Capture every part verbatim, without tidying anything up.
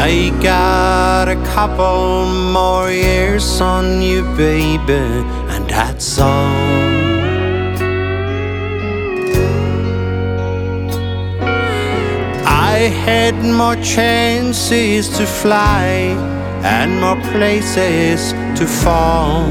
I got a couple more years on you, baby, and that's all. I had more chances to fly and more places to fall.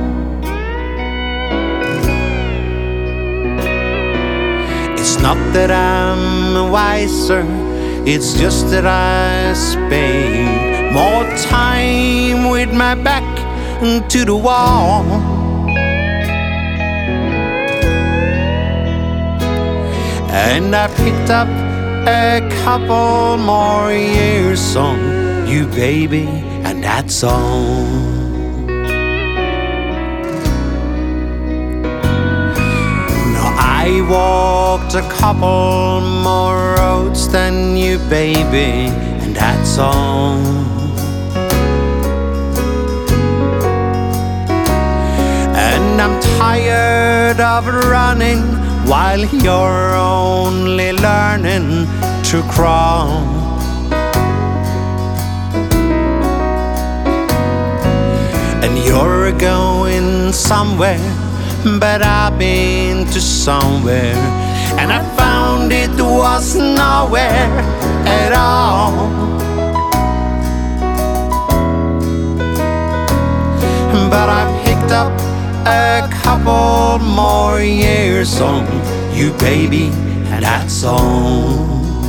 It's not that I'm wiser, it's just that I spend more time with my back to the wall. And I picked up a couple more years on you, baby, and that's all. Now I walked a couple more roads than you, baby, and that's all. And I'm tired of running while you're only learning to crawl. And you're going somewhere, but I've been to somewhere, and I found it was nowhere at all. But I picked up a couple more years on you, baby, and that's all.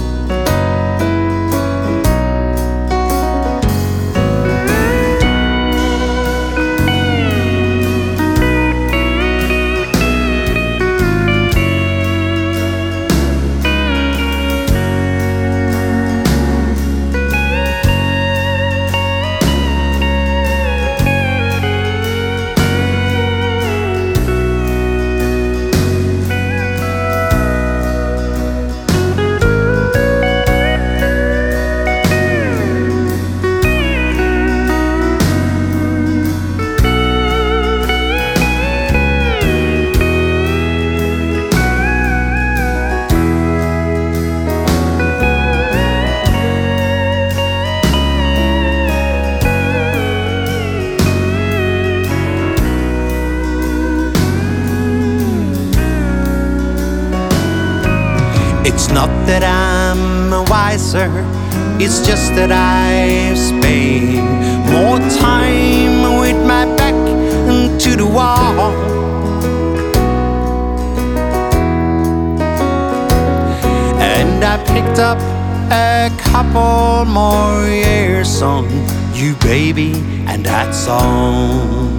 It's not that I'm wiser, it's just that I spend more time with my back to the wall. And I picked up a couple more years on you, baby, and that's all.